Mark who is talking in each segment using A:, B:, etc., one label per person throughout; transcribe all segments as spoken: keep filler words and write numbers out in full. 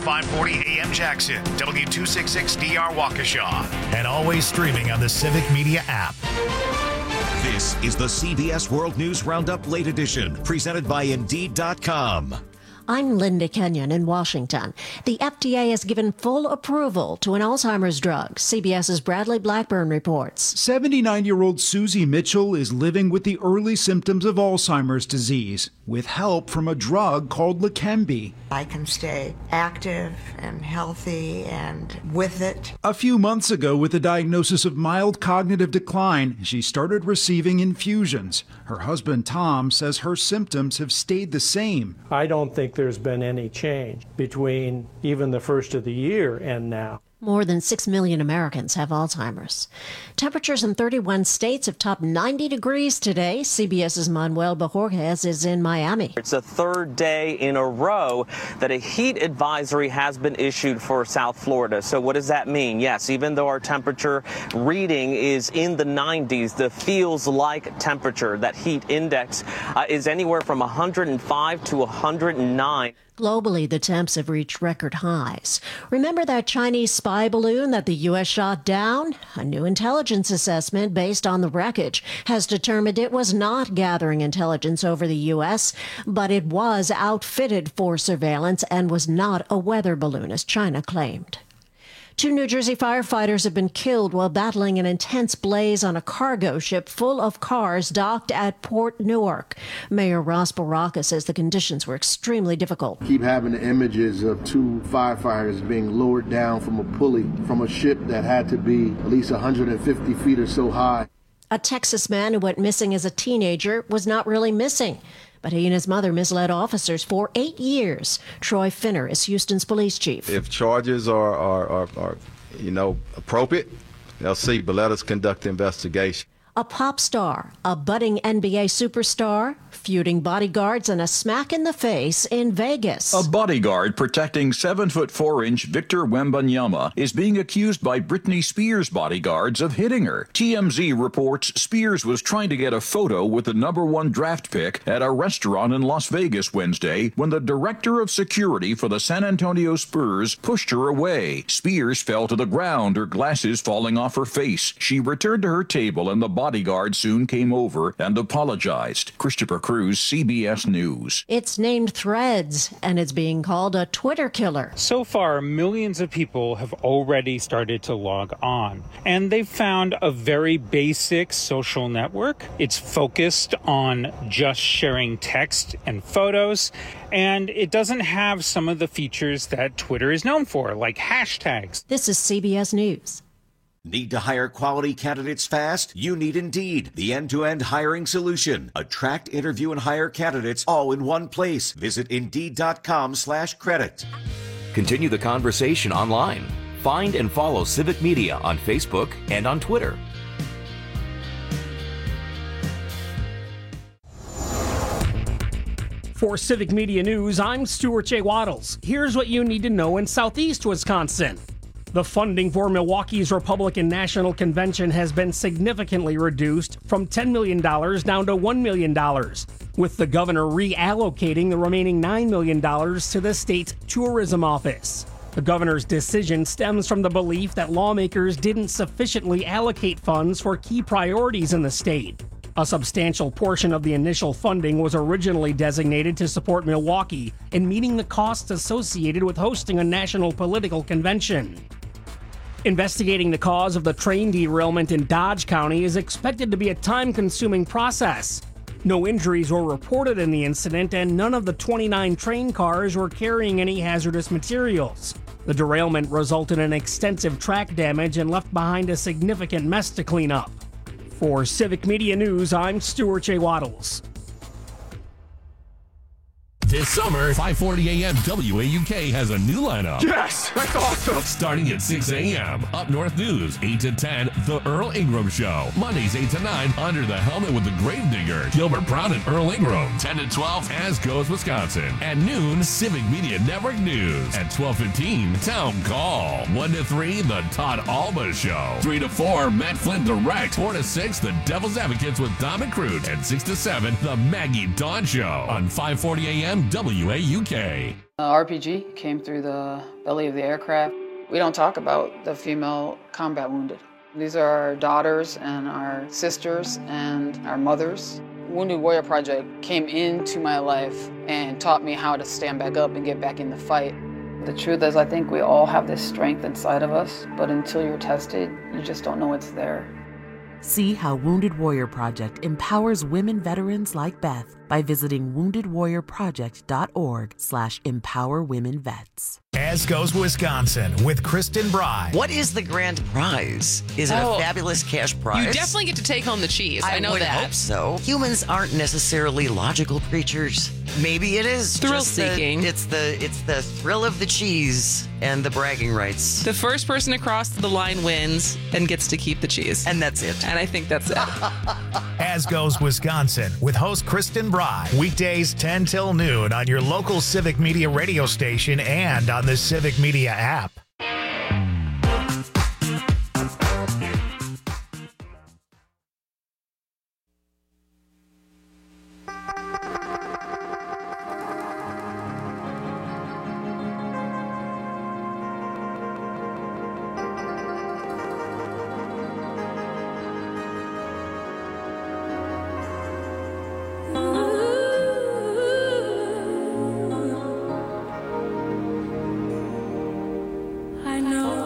A: five forty A M Jackson, W two sixty-six D R Waukesha, and always streaming on the Civic Media app.
B: This is the C B S World News Roundup Late Edition, presented by Indeed dot com.
C: I'm Linda Kenyon in Washington. The F D A has given full approval to an Alzheimer's drug. CBS's Bradley Blackburn reports.
D: seventy-nine-year-old Susie Mitchell is living with the early symptoms of Alzheimer's disease with help from a drug called Leqembi.
E: I can stay active and healthy and with it.
D: A few months ago, with a diagnosis of mild cognitive decline, she started receiving infusions. Her husband, Tom, says her symptoms have stayed the same.
F: I don't think there's been any change between even the first of the year and now.
C: More than six million Americans have Alzheimer's. Temperatures in thirty-one states have topped ninety degrees today. CBS's Manuel Bajorges is in Miami.
G: It's the third day in a row that a heat advisory has been issued for South Florida. So what does that mean? Yes, even though our temperature reading is in the nineties, the feels like temperature, that heat index, uh, is anywhere from one hundred five to one hundred nine.
C: Globally, the temps have reached record highs. Remember that Chinese spy balloon that the U S shot down? A new intelligence assessment based on the wreckage has determined it was not gathering intelligence over the U S, but it was outfitted for surveillance and was not a weather balloon, as China claimed. Two New Jersey firefighters have been killed while battling an intense blaze on a cargo ship full of cars docked at Port Newark. Mayor Ross Baraka says the conditions were extremely difficult.
H: Keep having the images of two firefighters being lowered down from a pulley from a ship that had to be at least one hundred fifty feet or so high.
C: A Texas man who went missing as a teenager was not really missing, but he and his mother misled officers for eight years. Troy Finner is Houston's police chief.
I: If charges are, are, are, are you know, appropriate, they'll see, but let us conduct the investigation.
C: A pop star, a budding N B A superstar, feuding bodyguards, and a smack in the face in Vegas.
J: A bodyguard protecting seven foot four inch Victor Wembanyama is being accused by Britney Spears' bodyguards of hitting her. T M Z reports Spears was trying to get a photo with the number one draft pick at a restaurant in Las Vegas Wednesday when the director of security for the San Antonio Spurs pushed her away. Spears fell to the ground, her glasses falling off her face. She returned to her table and the bodyguard soon came over and apologized. Christopher Cruz, C B S News.
C: It's named Threads, and it's being called a Twitter killer.
K: So far, millions of people have already started to log on, and they've found a very basic social network. It's focused on just sharing text and photos, and it doesn't have some of the features that Twitter is known for, like hashtags.
C: This is C B S News.
B: Need to hire quality candidates fast? You need Indeed, the end-to-end hiring solution. Attract, interview, and hire candidates all in one place. Visit Indeed.com slash credit.
L: Continue the conversation online. Find and follow Civic Media on Facebook and on Twitter.
M: For Civic Media News, I'm Stuart J. Waddles. Here's what you need to know in Southeast Wisconsin. The funding for Milwaukee's Republican National Convention has been significantly reduced from ten million dollars down to one million dollars, with the governor reallocating the remaining nine million dollars to the state's tourism office. The governor's decision stems from the belief that lawmakers didn't sufficiently allocate funds for key priorities in the state. A substantial portion of the initial funding was originally designated to support Milwaukee in meeting the costs associated with hosting a national political convention. Investigating the cause of the train derailment in Dodge County is expected to be a time-consuming process. No injuries were reported in the incident, and none of the twenty-nine train cars were carrying any hazardous materials. The derailment resulted in extensive track damage and left behind a significant mess to clean up. For Civic Media News, I'm Stuart J. Waddles.
N: This summer, five forty A M W A U K has a new lineup.
O: Yes! That's awesome!
N: Starting at six A M Up North News, eight to ten, The Earl Ingram Show. Mondays, eight to nine, Under the Helmet with the Gravedigger, Gilbert Brown and Earl Ingram. ten to twelve, As Goes Wisconsin. At noon, Civic Media Network News. At twelve fifteen, Town Call. one to three, The Todd Alba Show. three to four, Matt Flynn Direct. four to six, The Devil's Advocates with Dom and Crude. And six to seven, The Maggie Dawn Show. On five forty A M W A U K.
O: The R P G came through the belly of the aircraft. We don't talk about the female combat wounded. These are our daughters and our sisters and our mothers. Wounded Warrior Project came into my life and taught me how to stand back up and get back in the fight. The truth is, I think we all have this strength inside of us, but until you're tested, you just don't know it's there.
P: See how Wounded Warrior Project empowers women veterans like Beth by visiting wounded warrior project dot org slash empower women vets.
A: As Goes Wisconsin with Kristen Bry.
Q: What is the grand prize? Is it
R: Oh,
Q: a fabulous cash prize?
R: You definitely get to take home the cheese. I,
Q: I
R: know
Q: would
R: that.
Q: hope so. Humans aren't necessarily logical creatures. Maybe it is
R: Thrill
Q: just the-
R: seeking.
Q: it's the it's the thrill of the cheese and the bragging rights.
R: The first person across the line wins and gets to keep the cheese.
Q: And that's it.
R: And I think that's it.
A: As Goes Wisconsin with host Kristen Bry. Weekdays ten till noon on your local Civic Media radio station and on the Civic Media app.
S: I know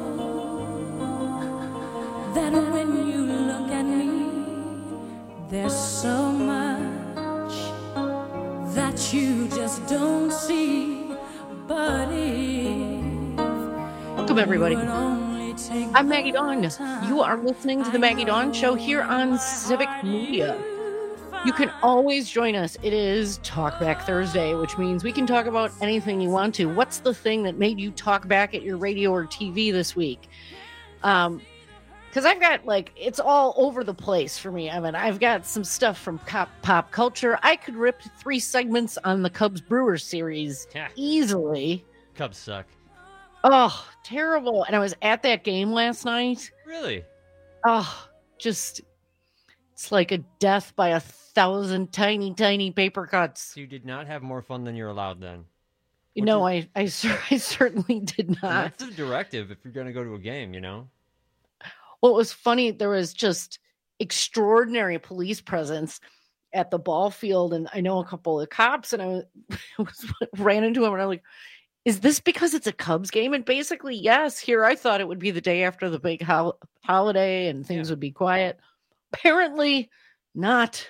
S: that when you look at me, there's so much that you just don't see. But if
T: Welcome, everybody. I'm Maggie Dawn. You are listening to the Maggie Dawn Show here on Civic Media. You can always join us. It is Talk Back Thursday, which means we can talk about anything you want to. What's the thing that made you talk back at your radio or T V this week? Um, because I've got, like, it's all over the place for me. I mean, I've got some stuff from pop, pop culture. I could rip three segments on the Cubs Brewers series
U: Yeah.
T: easily.
U: Cubs suck.
T: Oh, terrible. And I was at that game last night.
U: Really?
T: Oh, just, it's like a death by a thousand tiny, tiny paper cuts.
U: So you did not have more fun than you're allowed then.
T: You know, I, I, cer- I certainly did
U: And
T: not.
U: that's the directive if you're going to go to a game, you know?
T: What was funny, there was just extraordinary police presence at the ball field. And I know a couple of cops, and I was, was ran into him, and I'm like, is this because it's a Cubs game? And basically, yes. Here, I thought it would be the day after the big hol- holiday and things would be quiet. Apparently not.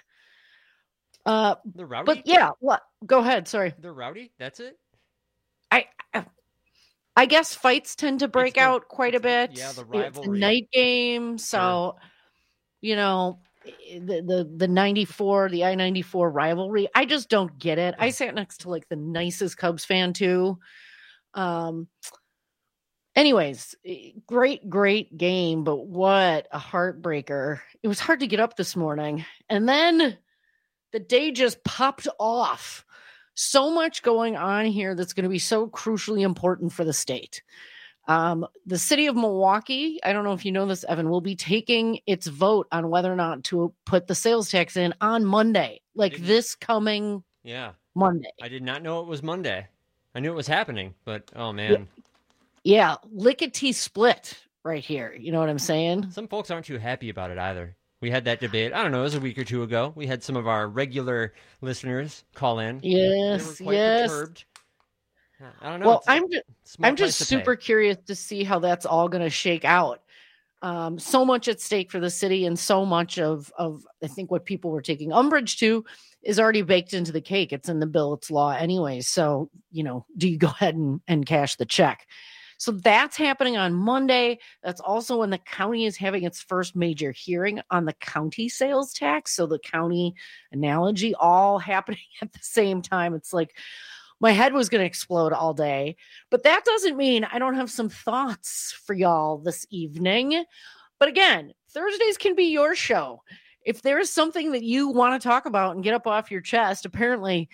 T: Uh,
U: They're rowdy?
T: But yeah, what? Go ahead. Sorry.
U: They're rowdy? That's it?
T: I, I I guess fights tend to break out quite a bit.
U: yeah, the
T: It's a
U: rivalry.
T: night game, so you know the the the ninety-four, the I ninety-four rivalry. I just don't get it. I sat next to like the nicest Cubs fan too. Um. Anyways, eh, great, great game, but what a heartbreaker. It was hard to get up this morning. And then the day just popped off. So much going on here that's going to be so crucially important for the state. Um, the city of Milwaukee, I don't know if you know this, Evan, will be taking its vote on whether or not to put the sales tax in on Monday, like this coming
U: Yeah.
T: Monday.
U: I did not know it was Monday. I knew it was happening, but oh man.
T: Yeah, lickety split right here. You know what I'm saying?
U: Some folks aren't too happy about it either. We had that debate, I don't know, it was a week or two ago. We had some of our regular listeners call in.
T: Yes,
U: They were quite
T: yes.
U: perturbed. I don't know.
T: Well,
U: it's a
T: I'm just,
U: small
T: I'm just
U: price to pay.
T: super curious to see how that's all going to shake out. Um, so much at stake for the city, and so much of of I think what people were taking umbrage to is already baked into the cake. It's in the bill, it's law anyway. So you know, do you go ahead and, and cash the check? So that's happening on Monday. That's also when the county is having its first major hearing on the county sales tax. So the county analogy all happening at the same time. It's like my head was going to explode all day, but that doesn't mean I don't have some thoughts for y'all this evening. But again, Thursdays can be your show. If there is something that you want to talk about and get up off your chest, apparently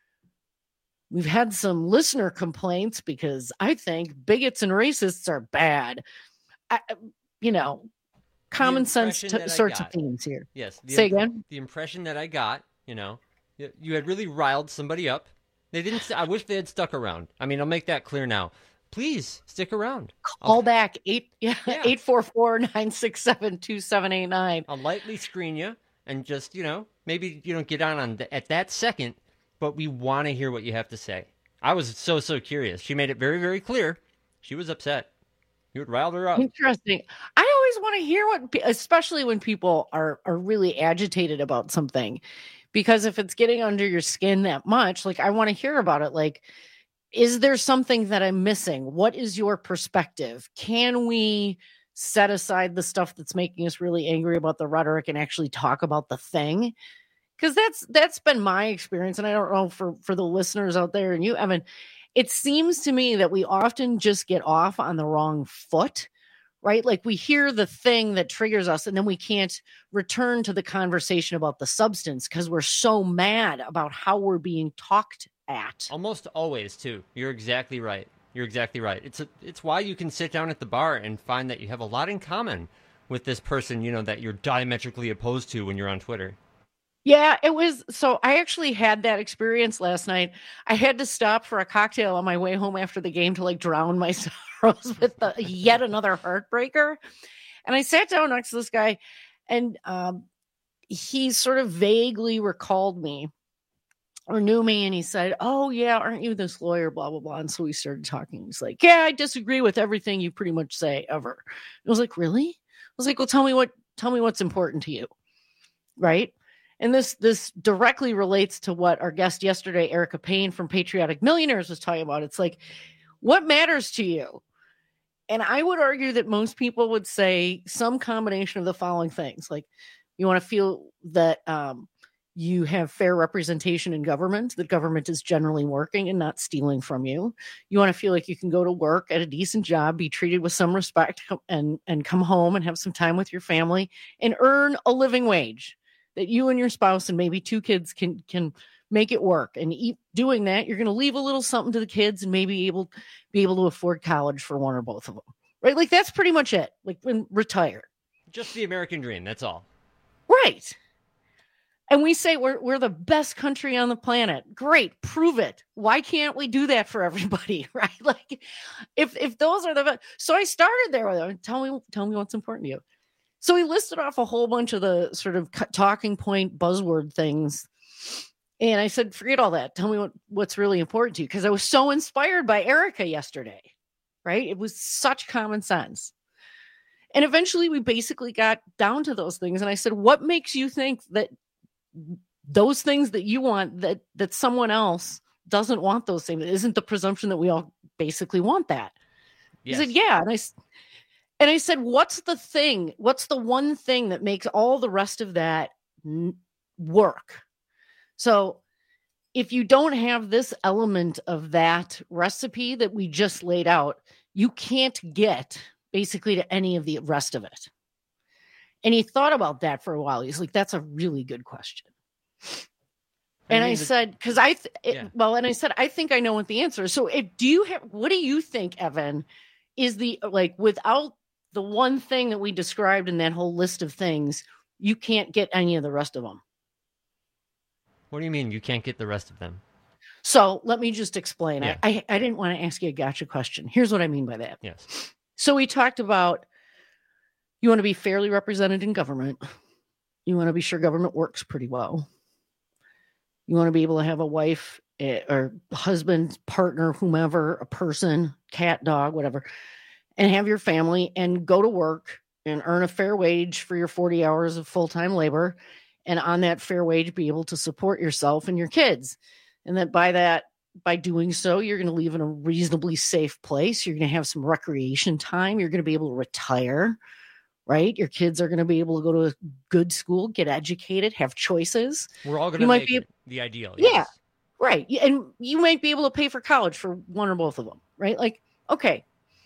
T: we've had some listener complaints because I think bigots and racists are bad. I, you know, common sense
U: impression
T: t-
U: that I
T: sorts of
U: got-
T: themes here.
U: Yes. the
T: Say
U: imp-
T: again.
U: The impression that I got, you know, y- you had really riled somebody up, They didn't. I wish they had stuck around. I mean, I'll make that clear now. Please stick around.
T: Call I'll, back eight yeah, yeah. eight four four nine six seven two seven eight nine.
U: I'll lightly screen you and just you know maybe you don't get on on the, at that second, but we want to hear what you have to say. I was so so curious. She made it very very clear. She was upset. You would rile her up.
T: Interesting. I always want to hear what, especially when people are are really agitated about something, because if it's getting under your skin that much, like I want to hear about it. Like, is there something that I'm missing? What is your perspective? Can we set aside the stuff that's making us really angry about the rhetoric and actually talk about the thing? Because that's that's been my experience, and I don't know for for the listeners out there and you, Evan. It seems to me that we often just get off on the wrong foot, right? Like we hear the thing that triggers us, and then we can't return to the conversation about the substance because we're so mad about how we're being talked at.
U: Almost always, too. You're exactly right. You're exactly right. It's a, it's why you can sit down at the bar and find that you have a lot in common with this person, you know, that you're diametrically opposed to when you're on Twitter.
T: Yeah, it was. So I actually had that experience last night. I had to stop for a cocktail on my way home after the game to like drown my sorrows with the, yet another heartbreaker. And I sat down next to this guy, and um, he sort of vaguely recalled me or knew me. And he said, "Oh, yeah, aren't you this lawyer, blah, blah, blah." And so we started talking. He's like, "Yeah, I disagree with everything you pretty much say ever." I was like, "Really?" I was like, "Well, tell me what, tell me what's important to you." Right. And this this directly relates to what our guest yesterday, Erica Payne from Patriotic Millionaires, was talking about. It's like, what matters to you? And I would argue that most people would say some combination of the following things. Like, you want to feel that um, you have fair representation in government, that government is generally working and not stealing from you. You want to feel like you can go to work at a decent job, be treated with some respect, and, and come home and have some time with your family and earn a living wage that you and your spouse and maybe two kids can can make it work. And eat, doing that, you're going to leave a little something to the kids and maybe able be able to afford college for one or both of them, right? Like that's pretty much it. Like when retire,
U: just the American dream. That's all,
T: right? And we say we're we're the best country on the planet. Great, prove it. Why can't we do that for everybody, right? Like, if if those are the so I started there with them. Tell me, tell me what's important to you. So he listed off a whole bunch of the sort of talking point buzzword things. And I said, forget all that. Tell me what, what's really important to you. Because I was so inspired by Erica yesterday, right? It was such common sense. And eventually we basically got down to those things. And I said, what makes you think that those things that you want, that that someone else doesn't want those things? Isn't the presumption that we all basically want that? Yes. He said, yeah. And I And I said, what's the thing? What's the one thing that makes all the rest of that n- work? So if you don't have this element of that recipe that we just laid out, you can't get basically to any of the rest of it. And he thought about that for a while. He's like, that's a really good question. And I, mean, I said, because I, th- it, yeah. well, and I said, I think I know what the answer is. So if, do you have, what do you think, Evan, is the, like, without the one thing that we described in that whole list of things, you can't get any of the rest of them?
U: What do you mean you can't get the rest of them?
T: So let me just explain.
U: Yeah.
T: I, I I didn't want to ask you a gotcha question. Here's what I mean by that.
U: Yes.
T: So we talked about you want to be fairly represented in government. You want to be sure government works pretty well. You want to be able to have a wife or husband, partner, whomever, a person, cat, dog, whatever, and have your family and go to work and earn a fair wage for your forty hours of full-time labor. And on that fair wage, be able to support yourself and your kids. And that by that, by doing so, you're going to live in a reasonably safe place. You're going to have some recreation time. You're going to be able to retire, right? Your kids are going to be able to go to a good school, get educated, have choices.
U: We're all going to make be, it the ideal.
T: Yeah,
U: yes.
T: Right. And you might be able to pay for college for one or both of them, right? Like, okay.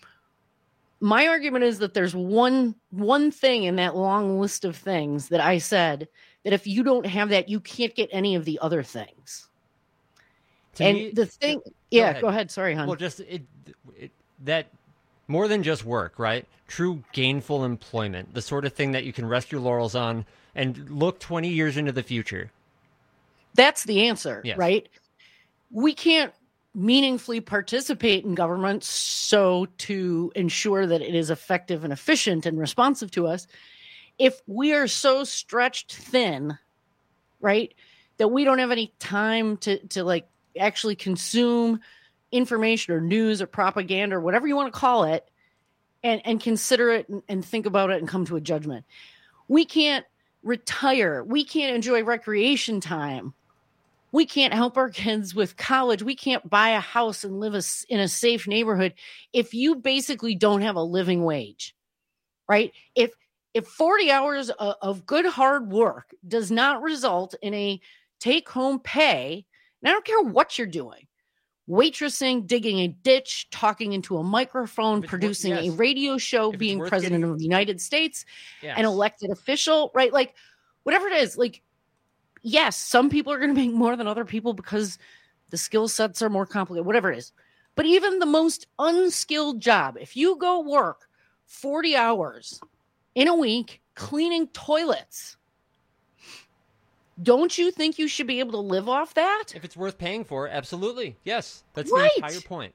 T: My argument is that there's one one thing in that long list of things that I said that if you don't have that, you can't get any of the other things. To and me, the thing, go yeah, ahead. go ahead. Sorry, hon.
U: Well, just it, it, that more than just work, right? True gainful employment, the sort of thing that you can rest your laurels on and look twenty years into the future.
T: That's the answer,
U: yes.
T: right? we can't meaningfully participate in government so to ensure that it is effective and efficient and responsive to us if we are so stretched thin, right, that we don't have any time to, to like actually consume information or news or propaganda or whatever you want to call it and, and consider it and, and think about it and come to a judgment. We can't retire. We can't enjoy recreation time. We can't help our kids with college. We can't buy a house and live a, in a safe neighborhood if you basically don't have a living wage, right? If if forty hours of, of good hard work does not result in a take-home pay, and I don't care what you're doing, waitressing, digging a ditch, talking into a microphone, producing
U: worth, yes.
T: a radio show,
U: If
T: being
U: worth
T: president
U: getting...
T: of the United States,
U: yes.
T: an elected official, right? Like, whatever it is, like, yes, some people are going to make more than other people because the skill sets are more complicated, whatever it is. But even the most unskilled job, if you go work forty hours in a week cleaning toilets, don't you think you should be able to live off that?
U: If it's worth paying for, absolutely. Yes, that's
T: right.
U: the entire point.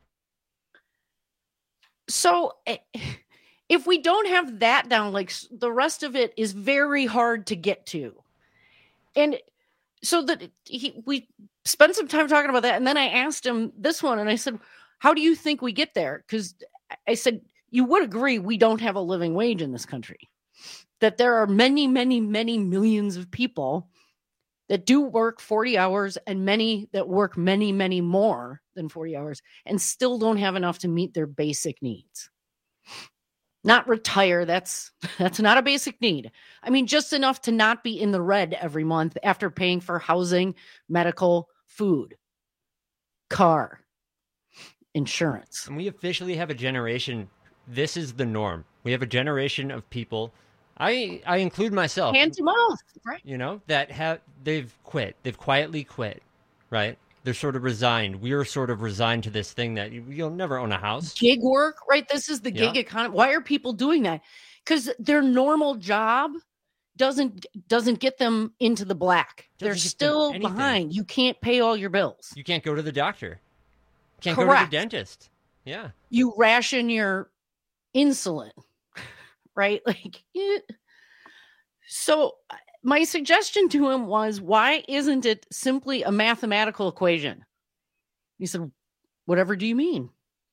T: So if we don't have that down, like the rest of it is very hard to get to. And so that he, we spent some time talking about that. And then I asked him this one and I said, how do you think we get there? Because I said, you would agree we don't have a living wage in this country, that there are many, many, many millions of people that do work forty hours and many that work many, many more than forty hours and still don't have enough to meet their basic needs. Not retire. That's that's not a basic need. I mean, just enough to not be in the red every month after paying for housing, medical, food, car, insurance.
U: And we officially have a generation. This is the norm. We have a generation of people. I I include myself.
T: Hand to mouth, right?
U: You know, that have they've quit. They've quietly quit, right? They're sort of resigned. We are sort of resigned to this thing that you, you'll never own a house.
T: Gig work, right? This is the gig
U: Yeah.
T: economy. Why are people doing that? Because their normal job doesn't doesn't get them into the black. They're
U: get them
T: still
U: anything.
T: behind. You can't pay all your bills.
U: You can't go to the doctor. Can't go to
T: Correct.
U: the dentist. Yeah.
T: You ration your insulin, right? Like, eh. So my suggestion to him was, why isn't it simply a mathematical equation? He said, whatever do you mean?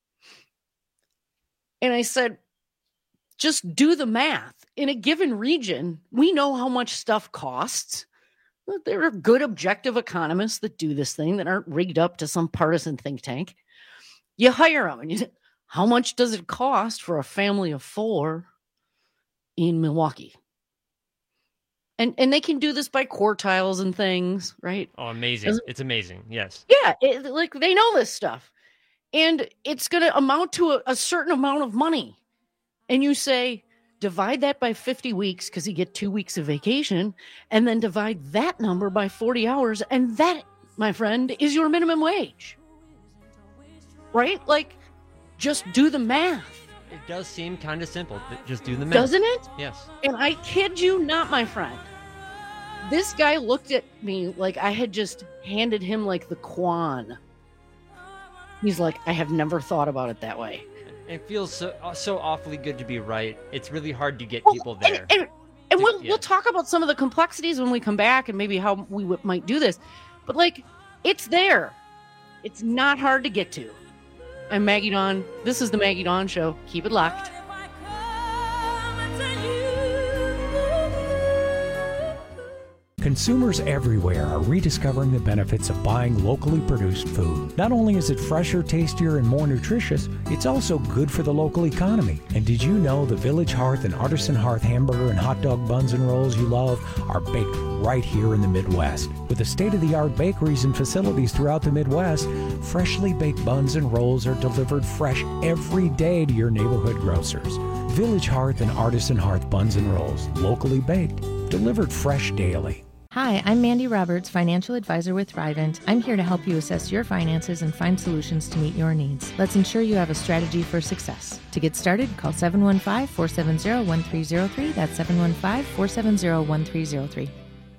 T: And I said, just do the math. In a given region, we know how much stuff costs. There are good objective economists that do this thing that aren't rigged up to some partisan think tank. You hire them and you say, how much does it cost for a family of four in Milwaukee? And and they can do this by quartiles and things, right?
U: Oh, amazing.
T: Doesn't-
U: It's amazing. Yes.
T: Yeah, it, like they know this stuff. And it's going to amount to a, a certain amount of money. And you say, divide that by fifty weeks because you get two weeks of vacation, and then divide that number by forty hours. And that, my friend, is your minimum wage. Right? Like, just do the math.
U: It does seem kind of simple. Th- Just do the math.
T: Doesn't it?
U: Yes.
T: And I kid you not, my friend. This guy looked at me like I had just handed him like the Quan. He's like, I have never thought about it that way.
U: It feels so uh, so awfully good to be right. It's really hard to get
T: Well,
U: people there.
T: And, and, and
U: To-
T: we'll
U: yeah.
T: we'll talk about some of the complexities when we come back and maybe how we w- might do this. But like, it's there. It's not hard to get to. I'm Maggie Dawn. This is the Maggie Dawn Show. Keep it locked.
E: Consumers everywhere are rediscovering the benefits of buying locally produced food. Not only is it fresher, tastier, and more nutritious, it's also good for the local economy. And did you know the Village Hearth and Artisan Hearth hamburger and hot dog buns and rolls you love are baked right here in the Midwest? With the state-of-the-art bakeries and facilities throughout the Midwest, freshly baked buns and rolls are delivered fresh every day to your neighborhood grocers. Village Hearth and Artisan Hearth buns and rolls, locally baked, delivered fresh daily.
V: Hi, I'm Mandy Roberts, financial advisor with Thrivent. I'm here to help you assess your finances and find solutions to meet your needs. Let's ensure you have a strategy for success. To get started, call seven one five, four seven zero, one three zero three. That's seven one five, four seven zero, one three zero three.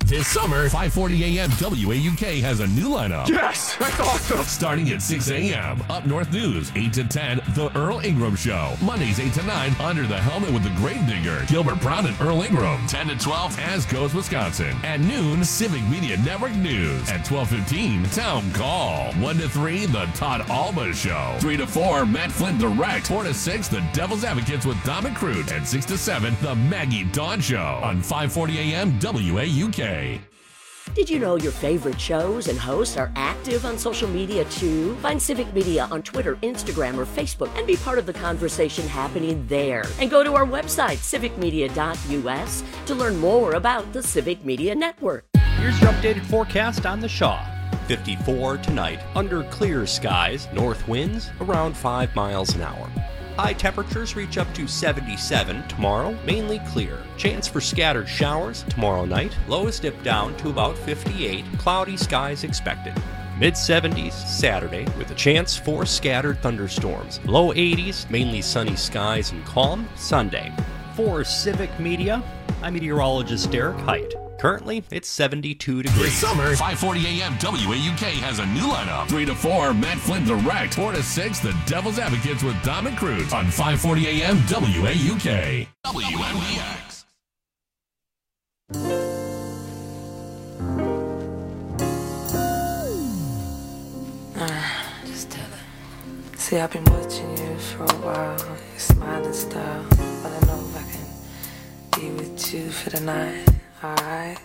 N: This summer, five forty a.m. W A U K has a new lineup.
D: Yes, that's awesome.
N: Starting at six a.m. Up North News, eight to ten, The Earl Ingram Show. Mondays, eight to nine, Under the Helmet with the Gravedigger, Gilbert Brown and Earl Ingram. ten to twelve, As Goes Wisconsin. At noon, Civic Media Network News. At twelve fifteen, Town Call. one to three, The Todd Alba Show. three to four, Matt Flint Direct. four to six, The Devil's Advocates with Dominic Crute. And six to seven, The Maggie Dawn Show. On five forty a.m. W A U K.
F: Did you know your favorite shows and hosts are active on social media too? Find Civic Media on Twitter, Instagram, or Facebook and be part of the conversation happening there. And go to our website, civic media dot u s, to learn more about the Civic Media Network.
W: Here's your updated forecast on the Shaw. fifty-four tonight, under clear skies, north winds around five miles an hour. High temperatures reach up to seventy-seven tomorrow, mainly clear. Chance for scattered showers tomorrow night. Lows dip down to about fifty-eight. Cloudy skies expected. Mid seventies Saturday with a chance for scattered thunderstorms. Low eighties, mainly sunny skies and calm Sunday. For Civic Media, I'm meteorologist Derek Height. Currently, it's seventy-two degrees.
N: This summer, five forty a.m. W A U K has a new lineup. three to four, Matt Flint Direct. four to six, The Devil's Advocates with Dominic Crute. On five forty a.m. W A U K. W M B X.
X: Just tell her. See, I've been watching you for a while. Your smiling style. But I know if I can be with you for the night. Alright.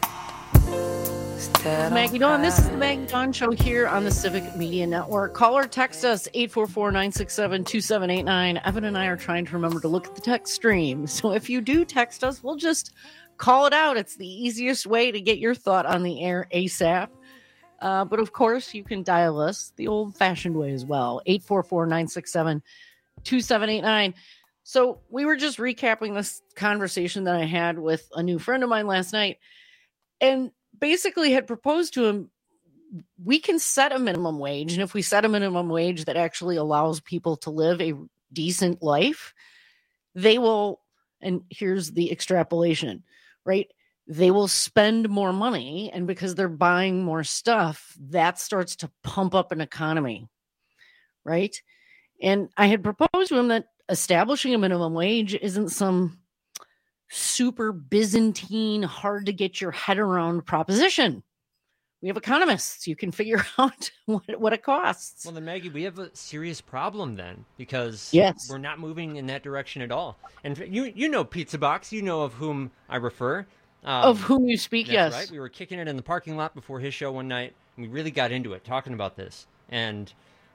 T: Maggie Dawn, this is the Maggie Dawn Show here on the Civic Media Network. Call or text us eight four four, nine six seven, two seven eight nine. Evan and I are trying to remember to look at the text stream. So if you do text us, we'll just call it out. It's the easiest way to get your thought on the air ASAP. Uh, but of course, you can dial us the old-fashioned way as well. eight four four, nine six seven, two seven eight nine. So we were just recapping this conversation that I had with a new friend of mine last night, and basically had proposed to him, we can set a minimum wage. And if we set a minimum wage that actually allows people to live a decent life, they will, and here's the extrapolation, right? They will spend more money. And because they're buying more stuff, that starts to pump up an economy, right? And I had proposed to him that establishing a minimum wage isn't some super Byzantine, hard to get your head around proposition. We have economists. You can figure out what, what it costs.
U: Well, then, Maggie, we have a serious problem then, because
T: yes.
U: we're not moving in that direction at all. And you you know Pizza Box, you know of whom I refer. Um,
T: of whom you speak,
U: that's
T: yes.
U: Right. We were kicking it in the parking lot before his show one night, and we really got into it, talking about this. And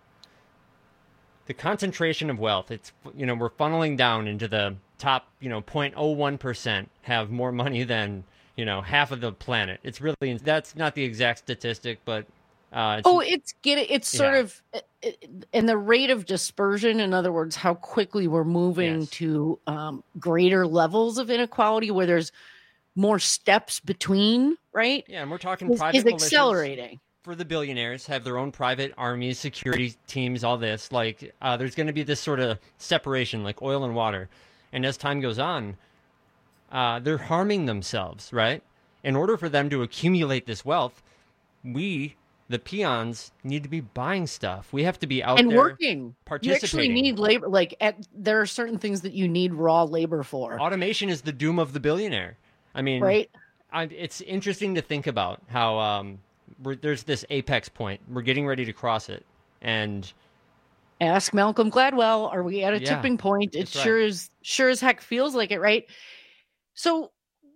U: the concentration of wealth, it's, you know, we're funneling down into the top, you know, zero point zero one percent have more money than, you know, half of the planet. It's really, that's not the exact statistic, but uh, it's,
T: oh, it's get it. It's sort
U: yeah.
T: of, and the rate of dispersion, in other words, how quickly we're moving
U: Yes.
T: to um, greater levels of inequality where there's more steps between, right?
U: Yeah, and we're talking
T: is,
U: private
T: is
U: militias
T: accelerating.
U: For the billionaires, have their own private armies, security teams, all this. Like, uh, there's going to be this sort of separation, like oil and water. And as time goes on, uh, they're harming themselves, right? In order for them to accumulate this wealth, we, the peons, need to be buying stuff. We have to be out
T: and
U: there
T: working.
U: participating.
T: You actually need labor. Like, at, there are certain things that you need raw labor for.
U: Automation is the doom of the billionaire. I mean,
T: right?
U: I, it's interesting to think about how um, we're, there's this apex point. We're getting ready to cross it, and
T: ask Malcolm Gladwell. Are we at a
U: Yeah,
T: tipping point? It
U: that's
T: sure
U: right.
T: is. Sure as heck feels like it, right? So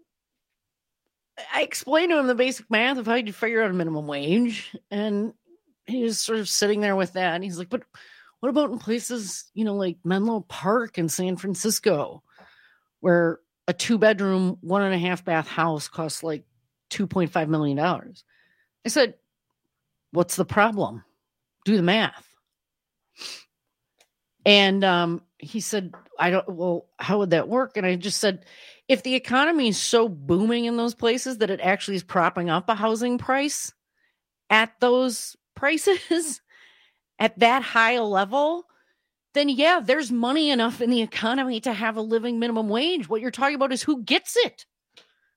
T: I explained to him the basic math of how you figure out a minimum wage, and he was sort of sitting there with that. And he's like, "But what about in places, you know, like Menlo Park in San Francisco, where a two-bedroom, one and a half bath house costs like two point five million dollars?" I said, "What's the problem? Do the math." And um, he said, I don't, well, how would that work? And I just said, if the economy is so booming in those places that it actually is propping up a housing price at those prices, at that high a level, then yeah, there's money enough in the economy to have a living minimum wage. What you're talking about is who gets it.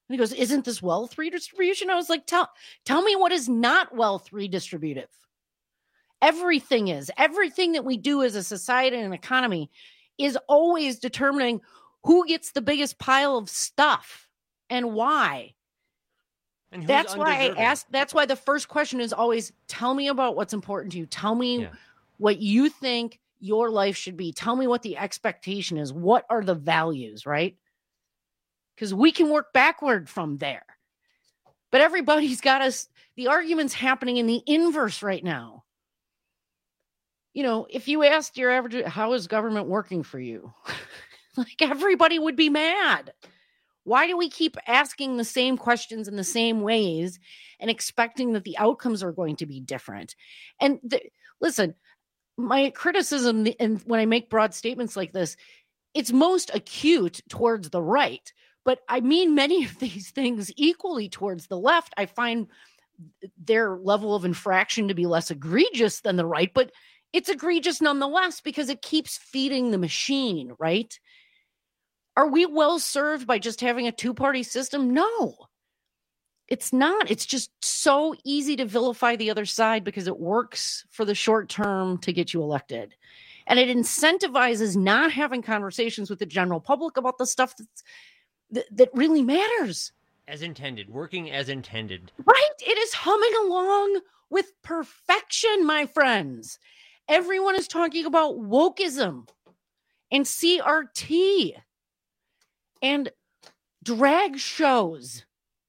T: And he goes, isn't this wealth redistribution? I was like, tell, tell me what is not wealth redistributive. Everything is. Everything that we do as a society and an economy is always determining who gets the biggest pile of stuff and why.
U: And
T: that's why I asked. That's why the first question is always, tell me about what's important to you. Tell me yeah. what you think your life should be. Tell me what the expectation is. What are the values, right? Because we can work backward from there. But everybody's got us. The argument's happening in the inverse right now. You know, if you asked your average, how is government working for you? Like everybody would be mad. Why do we keep asking the same questions in the same ways and expecting that the outcomes are going to be different? And the, listen, my criticism, and when I make broad statements like this, it's most acute towards the right. But I mean many of these things equally towards the left. I find their level of infraction to be less egregious than the right, but it's egregious nonetheless because it keeps feeding the machine, right? Are we well served by just having a two-party system? No, it's not. It's just so easy to vilify the other side because it works for the short term to get you elected. And it incentivizes not having conversations with the general public about the stuff that's, that, that really matters.
U: As intended, working as intended.
T: Right. It is humming along with perfection, my friends. Everyone is talking about wokeism and C R T and drag shows.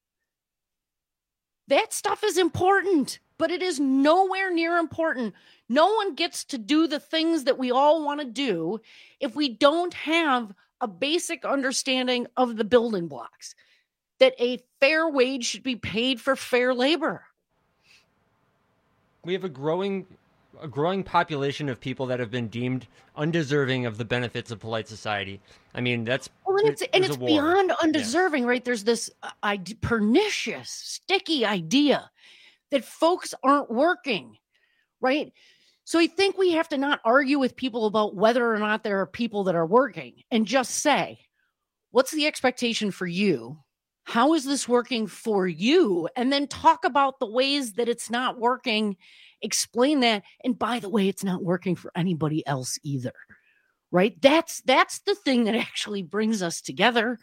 T: That stuff is important, but it is nowhere near important. No one gets to do the things that we all want to do if we don't have a basic understanding of the building blocks, that a fair wage should be paid for fair labor.
U: We have a growing a growing population of people that have been deemed undeserving of the benefits of polite society. I mean, that's
T: well, and it's, and it's beyond undeserving, yeah. right? There's this uh, pernicious, sticky idea that folks aren't working, right? So I think we have to not argue with people about whether or not there are people that are working and just say, what's the expectation for you? How is this working for you? And then talk about the ways that it's not working. Explain that. And by the way, it's not working for anybody else either, right? That's, that's the thing that actually brings us together.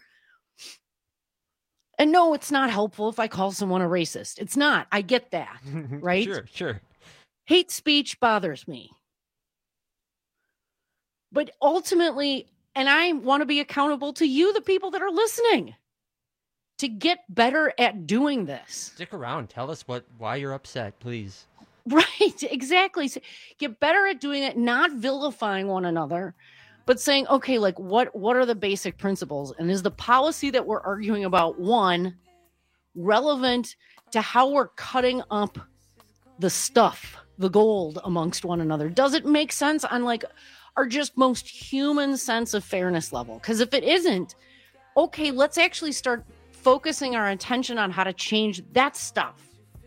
T: And no, it's not helpful if I call someone a racist. It's not. I get that, right?
U: Sure, sure.
T: Hate speech bothers me. But ultimately, and I want to be accountable to you, the people that are listening, to get better at doing this.
U: Stick around. Tell us what why you're upset, please.
T: Right, exactly. So get better at doing it, not vilifying one another, but saying, okay, like what, what are the basic principles? And is the policy that we're arguing about, one, relevant to how we're cutting up the stuff, the gold amongst one another? Does it make sense on like our just most human sense of fairness level? Because if it isn't, okay, let's actually start focusing our attention on how to change that stuff.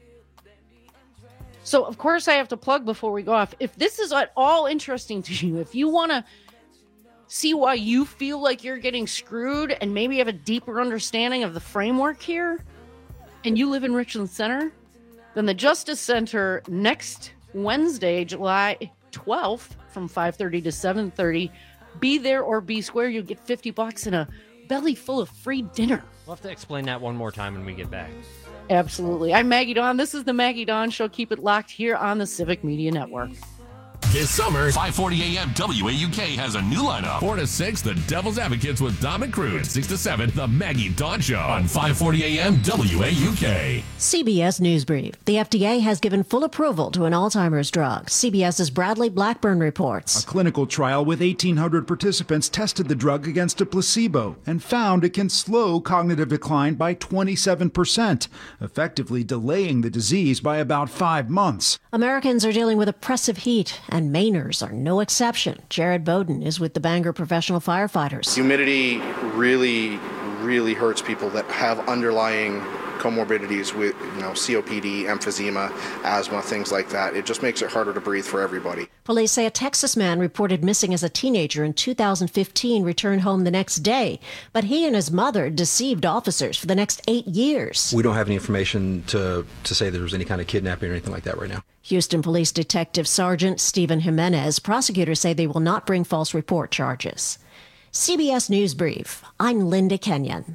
T: So, of course, I have to plug before we go off. If this is at all interesting to you, if you want to see why you feel like you're getting screwed and maybe have a deeper understanding of the framework here, and you live in Richland Center, then the Justice Center next Wednesday, July twelfth, from five thirty to seven thirty, be there or be square. You'll get fifty bucks and a belly full of free dinner.
U: We'll have to explain that one more time when we get back.
T: Absolutely. I'm Maggie Dawn. This is the Maggie Dawn Show. Keep it locked here on the Civic Media Network.
N: This summer, five forty A M W A U K has a new lineup. four to six, The Devil's Advocates with Dom and Cruz. six to seven, The Maggie Dawn Show on five forty A M W A U K.
C: C B S News Brief. The F D A has given full approval to an Alzheimer's drug. CBS's Bradley Blackburn reports.
D: A clinical trial with eighteen hundred participants tested the drug against a placebo and found it can slow cognitive decline by twenty-seven percent, effectively delaying the disease by about five months.
C: Americans are dealing with oppressive heat, and Mainers are no exception. Jared Bowden is with the Bangor Professional Firefighters.
G: Humidity really, really hurts people that have underlying comorbidities with, you know, C O P D, emphysema, asthma, things like that. It just makes it harder to breathe for everybody.
C: Police say a Texas man reported missing as a teenager in two thousand fifteen returned home the next day, but he and his mother deceived officers for the next eight years.
H: We don't have any information to, to say there was any kind of kidnapping or anything like that right now.
C: Houston Police Detective Sergeant Stephen Jimenez. Prosecutors say they will not bring false report charges. C B S News Brief. I'm Linda Kenyon.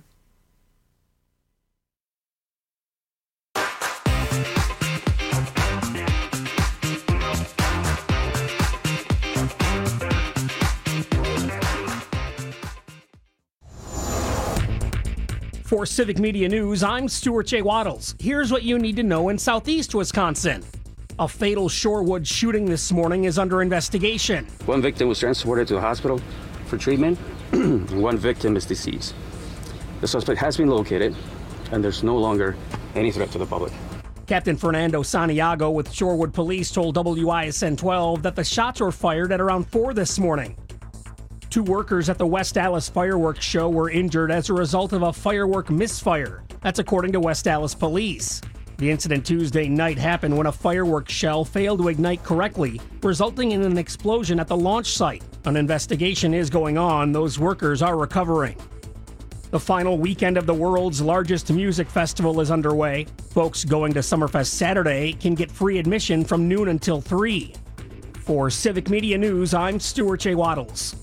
M: For Civic Media News, I'm Stuart J. Waddles. Here's what you need to know in southeast Wisconsin. A fatal Shorewood shooting this morning is under investigation.
I: One victim was transported to a hospital for treatment, and one victim is deceased. The suspect has been located, and there's no longer any threat to the public.
M: Captain Fernando Santiago with Shorewood Police told W I S N twelve that the shots were fired at around four this morning. Two workers at the West Allis fireworks show were injured as a result of a firework misfire. That's according to West Allis Police. The incident Tuesday night happened when a fireworks shell failed to ignite correctly, resulting in an explosion at the launch site. An investigation is going on. Those workers are recovering. The final weekend of the world's largest music festival is underway. Folks going to Summerfest Saturday can get free admission from noon until three. For Civic Media News, I'm Stuart J. Waddles.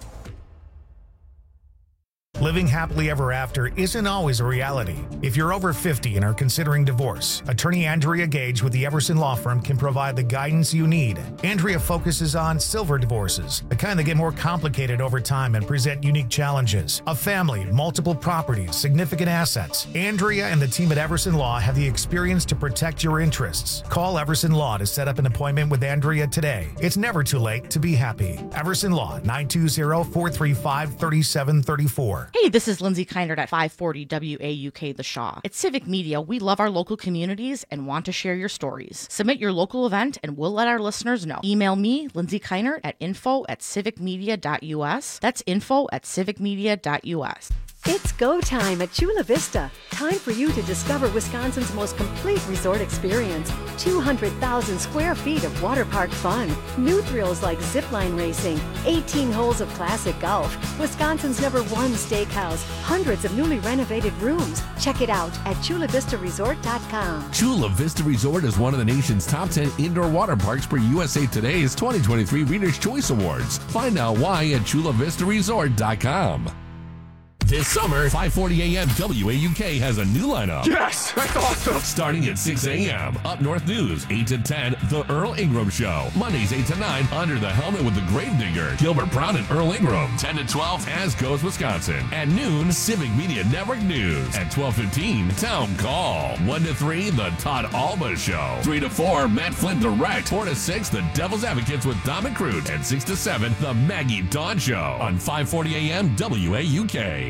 A: Living happily ever after isn't always a reality. If you're over fifty and are considering divorce, attorney Andrea Gage with the Everson Law Firm can provide the guidance you need. Andrea focuses on silver divorces, the kind that get more complicated over time and present unique challenges. A family, multiple properties, significant assets. Andrea and the team at Everson Law have the experience to protect your interests. Call Everson Law to set up an appointment with Andrea today. It's never too late to be happy. Everson Law, nine two zero, four three five, three seven three four.
J: Hey, this is Lindsay Kindred at five forty W A U K The Shaw. At Civic Media, we love our local communities and want to share your stories. Submit your local event and we'll let our listeners know. Email me, Lindsay Kindred, at info at civicmedia dot u s. That's info at civicmedia dot u s.
Y: It's go time at Chula Vista. Time for you to discover Wisconsin's most complete resort experience. two hundred thousand square feet of water park fun. New thrills like zipline racing. eighteen holes of classic golf. Wisconsin's number one steakhouse. Hundreds of newly renovated rooms. Check it out at chula vista resort dot com.
N: Chula Vista Resort is one of the nation's top ten indoor water parks per U S A Today's twenty twenty-three Reader's Choice Awards. Find out why at chula vista resort dot com. This summer, five forty a.m. W A U K has a new lineup.
Z: Yes, that's awesome.
N: Starting at six a.m. Up North News, eight to ten, The Earl Ingram Show. Mondays, eight to nine, Under the Helmet with the Gravedigger. Gilbert Brown and Earl Ingram. ten to twelve, As Goes Wisconsin. At noon, Civic Media Network News. At twelve fifteen, Town Call. one to three, The Todd Alba Show. three to four, Matt Flynn Direct. four to six, The Devil's Advocates with Dom McCroot. And six to seven, The Maggie Dawn Show. On five forty a.m. W A U K.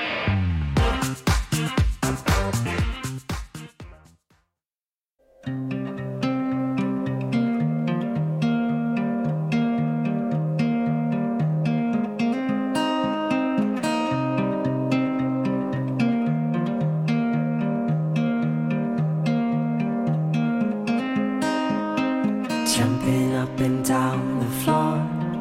X: Jumping up and down the floor.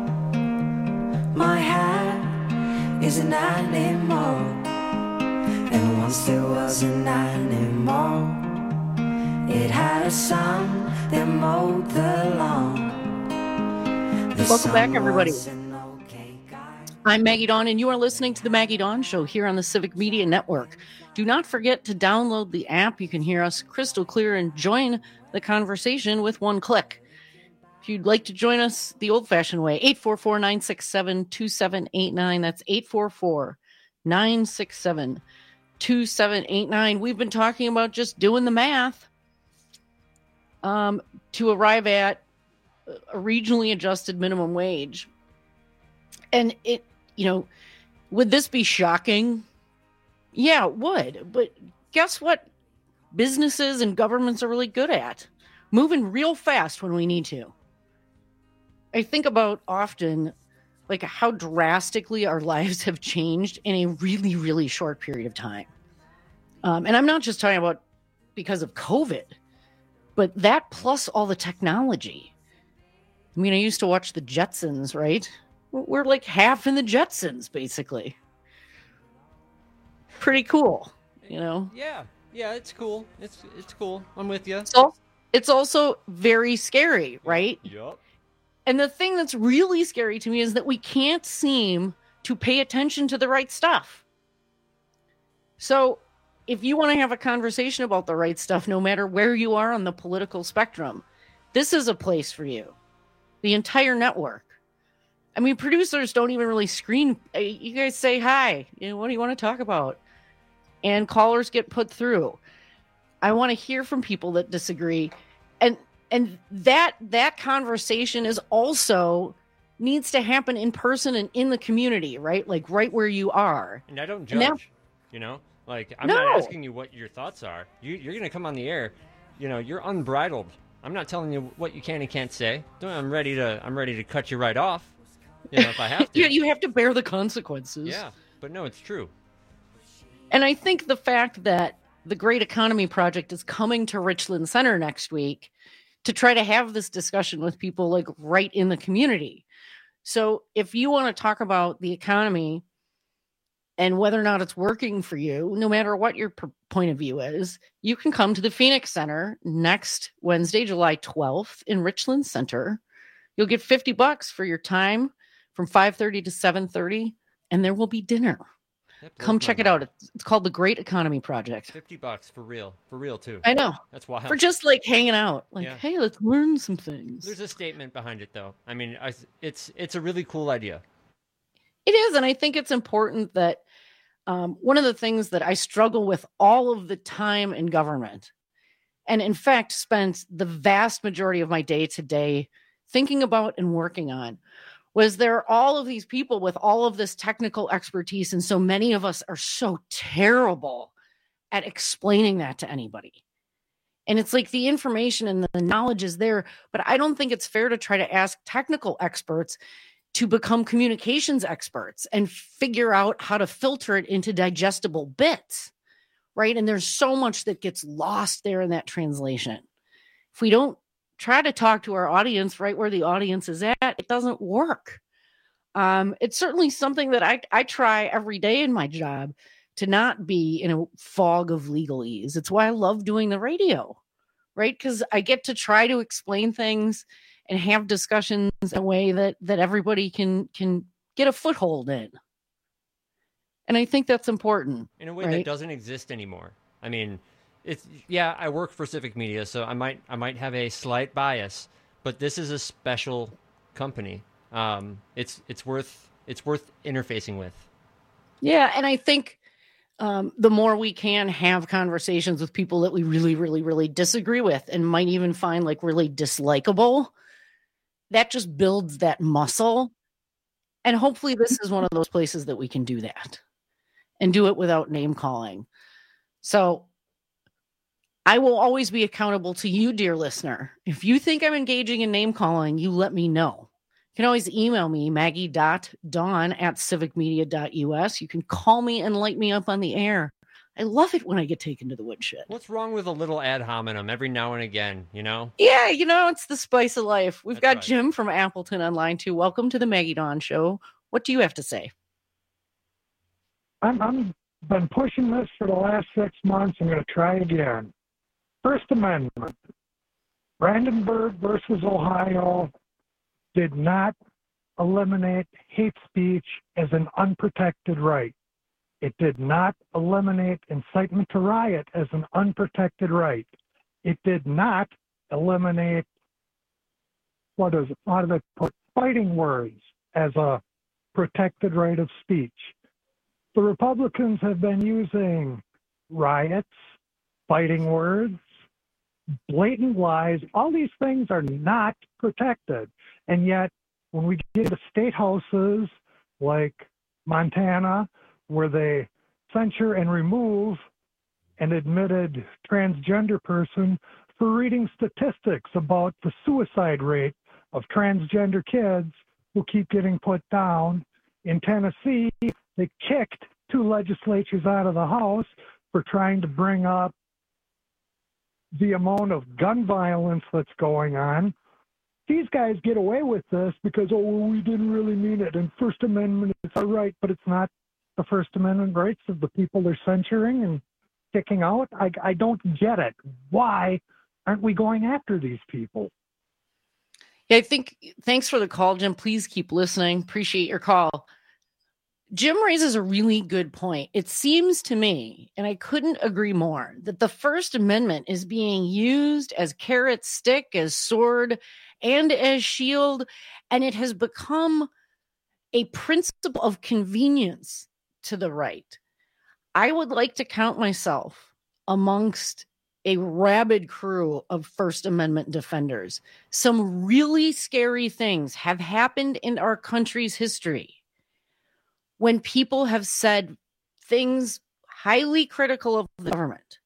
X: My hat is an animal, and once there was an animal. It had a son that mowed the lawn. The
T: Welcome back,
X: sun
T: everybody.
X: was an okay guy.
T: I'm Maggie Dawn, and you are listening to the Maggie Dawn Show here on the Civic Media Network. Do not forget to download the app. You can hear us crystal clear and join the conversation with one click. If you'd like to join us the old-fashioned way, eight four four, nine six seven, two seven eight nine. That's eight four four, nine six seven, two seven eight nine. We've been talking about just doing the math um, to arrive at a regionally adjusted minimum wage. And it, you know, would this be shocking? Yeah, it would. But guess what businesses and governments are really good at? Moving real fast when we need to. I think about often like how drastically our lives have changed in a really, really short period of time. Um, and I'm not just talking about because of COVID, but that plus all the technology. I mean, I used to watch the Jetsons, right? We're like half in the Jetsons, basically. Pretty cool, you know?
U: Yeah, yeah, it's cool. It's it's cool. I'm with you.
T: So it's also very scary, right?
U: Yup.
T: And the thing that's really scary to me is that we can't seem to pay attention to the right stuff. So if you want to have a conversation about the right stuff, no matter where you are on the political spectrum, this is a place for you. The entire network. I mean, producers don't even really screen. You guys say hi. You know, what do you want to talk about? And callers get put through. I want to hear from people that disagree. And and that that conversation is also needs to happen in person and in the community, right? Like right where you are.
U: And I don't
T: And
U: judge,
T: that-
U: you know? Like, I'm
T: No.
U: not asking you what your thoughts are. You, you're going to come on the air. You know, you're unbridled. I'm not telling you what you can and can't say. I'm ready to I'm ready to cut you right off, you know, if I have to.
T: you, you have to bear the consequences.
U: Yeah, but no, it's true.
T: And I think the fact that the Great Economy Project is coming to Richland Center next week to try to have this discussion with people like right in the community. So if you want to talk about the economy and whether or not it's working for you, no matter what your p- point of view is, you can come to the Phoenix Center next Wednesday, July twelfth in Richland Center. You'll get fifty bucks for your time from five thirty to seven thirty, and there will be dinner. Come check it out. It's, it's called the Great Economy Project.
U: fifty bucks for real. For real, too.
T: I know.
U: That's wild.
T: For just like hanging out. Like,
U: Yeah.
T: hey, let's learn some things.
U: There's a statement behind it, though. I mean, I, it's it's a really cool idea.
T: It is. And I think it's important that um, one of the things that I struggle with all of the time in government, and in fact, spent the vast majority of my day to day thinking about and working on, was there are all of these people with all of this technical expertise. And so many of us are so terrible at explaining that to anybody. And it's like the information and the knowledge is there, but I don't think it's fair to try to ask technical experts to become communications experts and figure out how to filter it into digestible bits, right? And there's so much that gets lost there in that translation. If we don't try to talk to our audience right where the audience is at, it doesn't work. Um, it's certainly something that I, I try every day in my job to not be in a fog of legalese. It's why I love doing the radio, right? Because I get to try to explain things and have discussions in a way that that everybody can can get a foothold in. And I think that's important.
U: In a way
T: right?
U: that doesn't exist anymore. I mean, it's yeah, I work for Civic Media, so I might I might have a slight bias, but this is a special company. Um, it's it's worth it's worth interfacing with.
T: Yeah, and I think um, the more we can have conversations with people that we really, really, really disagree with and might even find like really dislikable, that just builds that muscle. And hopefully this is one of those places that we can do that and do it without name calling. So I will always be accountable to you, dear listener. If you think I'm engaging in name calling, you let me know. You can always email me, maggie dot dawn at civic media dot u s. You can call me and light me up on the air. I love it when I get taken to the woodshed.
U: What's wrong with a little ad hominem every now and again, you know?
T: Yeah, you know, it's the spice of life. We've
U: That's
T: got
U: right.
T: Jim from Appleton online too. Welcome to the Maggie Dawn Show. What do you have to say?
B: I'm, I'm been pushing this for the last six months. I'm going to try again. First Amendment. Brandenburg versus Ohio did not eliminate hate speech as an unprotected right. It did not eliminate incitement to riot as an unprotected right. It did not eliminate, what is it, what do they put, fighting words as a protected right of speech. The Republicans have been using riots, fighting words, blatant lies. All these things are not protected. And yet, when we get to state houses like Montana, where they censure and remove an admitted transgender person for reading statistics about the suicide rate of transgender kids who keep getting put down. In Tennessee, they kicked two legislatures out of the House for trying to bring up the amount of gun violence that's going on. These guys get away with this because, oh, well, we didn't really mean it. And First Amendment is all right, but it's not the First Amendment rights of the people they're censoring and kicking out. I, I don't get it. Why aren't we going after these people?
T: Yeah, I think, thanks for the call, Jim. Please keep listening. Appreciate your call. Jim raises a really good point. It seems to me, and I couldn't agree more, that the First Amendment is being used as carrot, stick, as sword, and as shield, and it has become a principle of convenience to the right. I would like to count myself amongst a rabid crew of First Amendment defenders. Some really scary things have happened in our country's history when people have said things highly critical of the government,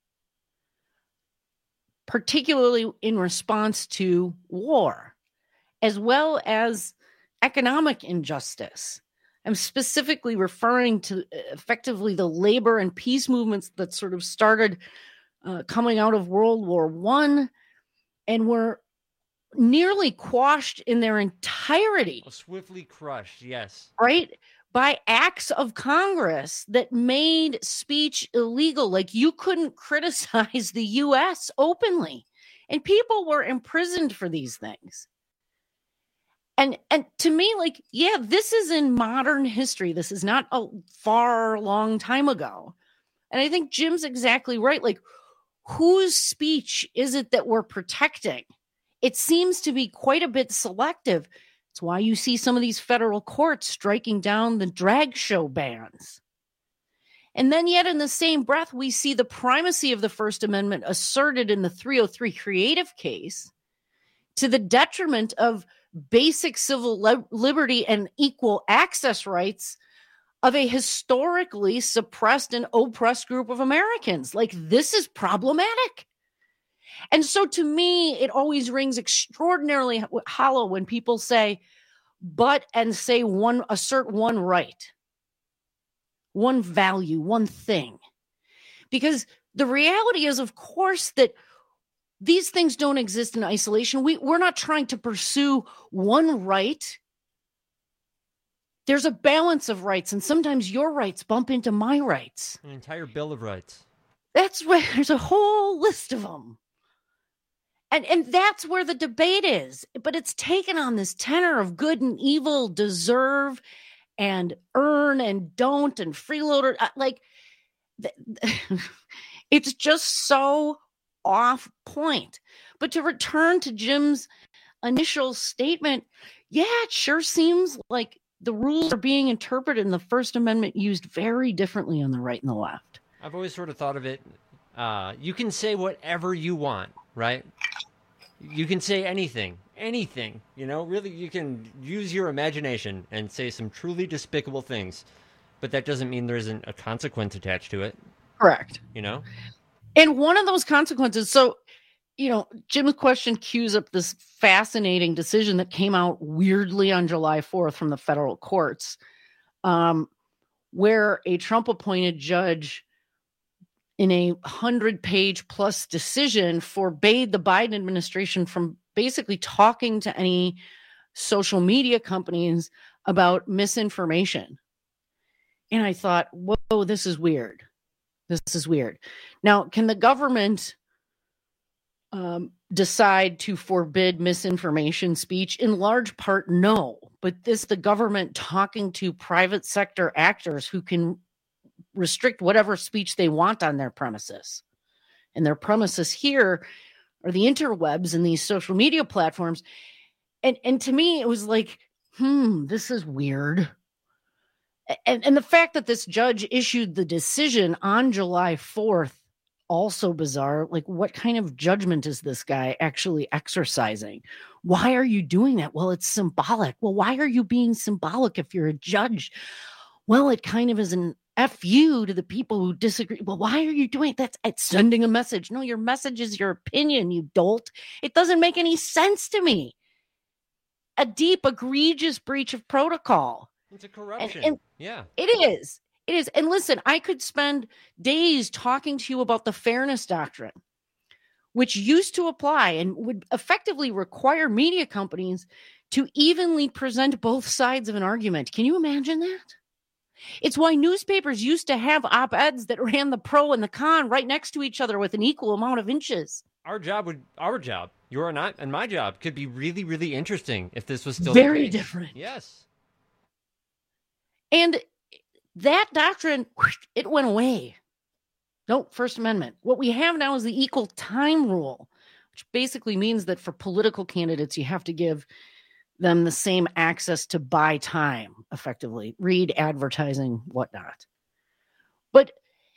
T: particularly in response to war, as well as economic injustice. I'm specifically referring to effectively the labor and peace movements that sort of started uh, coming out of World War One and were nearly quashed in their entirety.
U: Well, swiftly crushed, yes.
T: Right? By acts of Congress that made speech illegal. Like, you couldn't criticize the U S openly, and people were imprisoned for these things. And and to me, like, yeah, this is in modern history. This is not a far long time ago. And I think Jim's exactly right. Like, whose speech is it that we're protecting? It seems to be quite a bit selective. It's why you see some of these federal courts striking down the drag show bans. And then yet in the same breath, we see the primacy of the First Amendment asserted in the three oh three creative case to the detriment of basic civil li- liberty and equal access rights of a historically suppressed and oppressed group of Americans. Like, this is problematic. And so to me, it always rings extraordinarily hollow when people say, but, and say one, assert one right, one value, one thing. Because the reality is, of course, that these things don't exist in isolation. We, we're not trying to pursue one right. There's a balance of rights, and sometimes your rights bump into my rights.
U: An entire Bill of Rights.
T: That's where there's a whole list of them. And and that's where the debate is. But it's taken on this tenor of good and evil, deserve and earn and don't and freeloader. Like, it's just so off point. But to return to Jim's initial statement, yeah, it sure seems like the rules are being interpreted in the First Amendment used very differently on the right and the left.
U: I've always sort of thought of it, uh, you can say whatever you want, right? You can say anything, anything, you know, really, you can use your imagination and say some truly despicable things, but that doesn't mean there isn't a consequence attached to it.
T: Correct.
U: You know?
T: And one of those consequences, so, you know, Jim's question cues up this fascinating decision that came out weirdly on July fourth from the federal courts, um, where a Trump-appointed judge in a hundred-page plus decision forbade the Biden administration from basically talking to any social media companies about misinformation. And I thought, whoa, this is weird. This is weird. Now, can the government um, decide to forbid misinformation speech? In large part, no. But this, the government talking to private sector actors who can restrict whatever speech they want on their premises. And their premises here are the interwebs and these social media platforms. And, and to me, it was like, hmm, this is weird. And, and the fact that this judge issued the decision on July fourth, also bizarre. Like, what kind of judgment is this guy actually exercising? Why are you doing that? Well, it's symbolic. Well, why are you being symbolic if you're a judge? Well, it kind of is an F you to the people who disagree. Well, why are you doing that? It's sending a message. No, your message is your opinion, you dolt. It doesn't make any sense to me. A deep, egregious breach of protocol.
U: It's a corruption.
T: And, and
U: yeah.
T: It is. It is. And listen, I could spend days talking to you about the fairness doctrine, which used to apply and would effectively require media companies to evenly present both sides of an argument. Can you imagine that? It's why newspapers used to have op-eds that ran the pro and the con right next to each other with an equal amount of inches.
U: Our job would, our job, your and, I, and my job could be really, really interesting if this was still
T: very
U: the case.
T: different.
U: Yes.
T: And that doctrine, it went away. No, First Amendment. What we have now is the equal time rule, which basically means that for political candidates, you have to give them the same access to buy time, effectively, read advertising, whatnot. But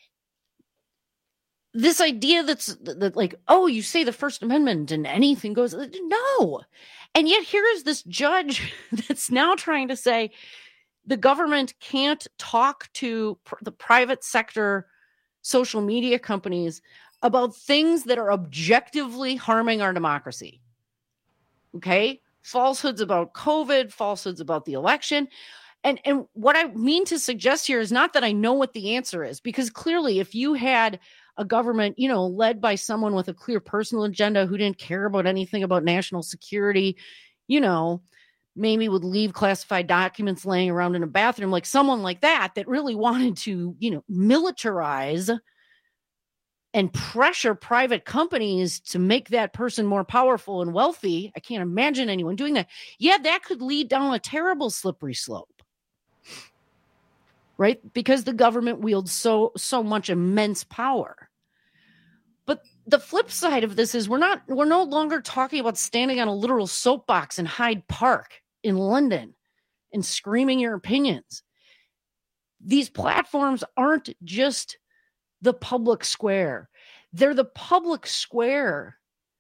T: this idea that's that like, oh, you say the First Amendment and anything goes, no. And yet here is this judge that's now trying to say the government can't talk to pr- the private sector social media companies about things that are objectively harming our democracy. Okay? Falsehoods about COVID, falsehoods about the election. And, and what I mean to suggest here is not that I know what the answer is, because clearly if you had a government, you know, led by someone with a clear personal agenda who didn't care about anything about national security, you know, maybe would leave classified documents laying around in a bathroom, like someone like that, that really wanted to, you know, militarize and pressure private companies to make that person more powerful and wealthy. I can't imagine anyone doing that. Yeah, that could lead down a terrible slippery slope, right? Because the government wields so, so much immense power. But the flip side of this is we're not, we're no longer talking about standing on a literal soapbox in Hyde Park in London and screaming your opinions. These platforms aren't just the public square. They're the public square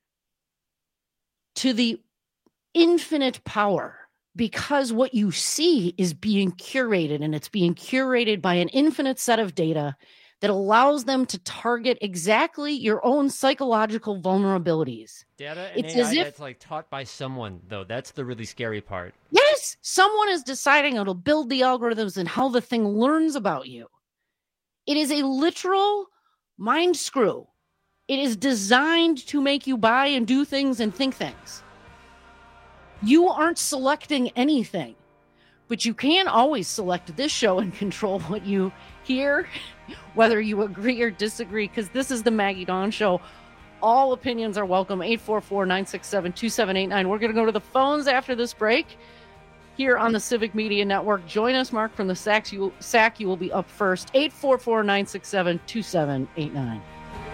T: to the infinite power, because what you see is being curated, and it's being curated by an infinite set of data that allows them to target exactly your own psychological vulnerabilities.
U: Data and
T: it's
U: A I
T: as if,
U: that's like taught by someone, though. That's the really scary part.
T: yes, someone is deciding how to build the algorithms and how the thing learns about you. It is a literal mind screw. It is designed to make you buy and do things and think things. You aren't selecting anything, but you can always select this show and control what you hear, whether you agree or disagree, because this is the Maggie Dawn Show. All opinions are welcome. eight four four, nine six seven, two seven eight nine. We're going to go to the phones after this break here on the Civic Media Network. Join us, Mark, from the S A C. You, S A C, you will be up first. eight four four, nine six seven, two seven eight nine.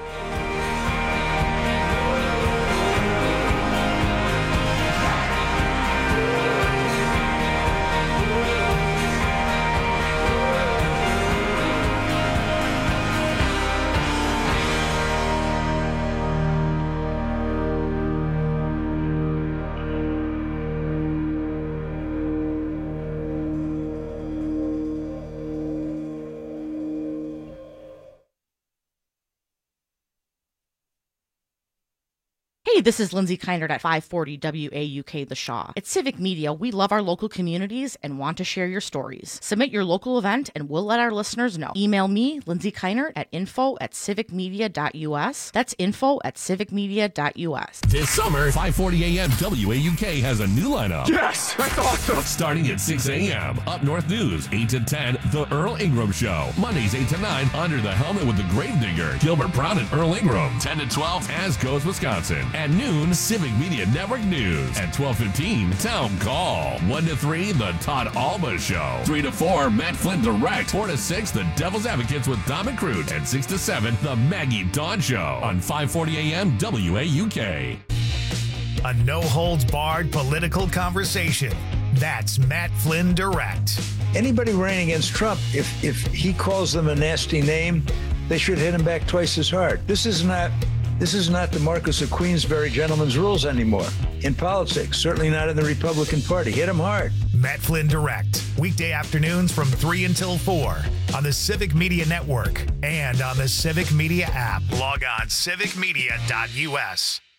J: Hey, this is Lindsay Keinert at five forty W A U K The Shaw. At Civic Media, we love our local communities and want to share your stories. Submit your local event and we'll let our listeners know. Email me, Lindsay Keinert, at info at civicmedia.us. That's info at civicmedia.us.
N: This summer, five forty a.m. W A U K has a new lineup. Yes, that's awesome. Starting at six a.m. Up North News, eight to ten, The Earl Ingram Show. Mondays, eight to nine, Under the Helmet with the Gravedigger. Gilbert Brown and Earl Ingram. ten to twelve, As Goes Wisconsin. At noon, Civic Media Network News. At twelve fifteen, Town Call. one to three, The Todd Alba Show. three to four, Matt Flynn Direct. four to six, The Devil's Advocates with Dom McCroot. And six to seven, The Maggie Dawn Show. On five forty a.m. W A U K.
A: A no-holds-barred political conversation. That's Matt Flynn Direct.
K: Anybody running against Trump, if if he calls them a nasty name, they should hit him back twice as hard. This is not this is not the Marquess of Queensberry gentleman's rules anymore in politics, certainly not in the Republican Party. Hit him hard.
A: Matt Flynn Direct, weekday afternoons from three until four on the Civic Media Network and on the Civic Media app. Log on civic media dot U S.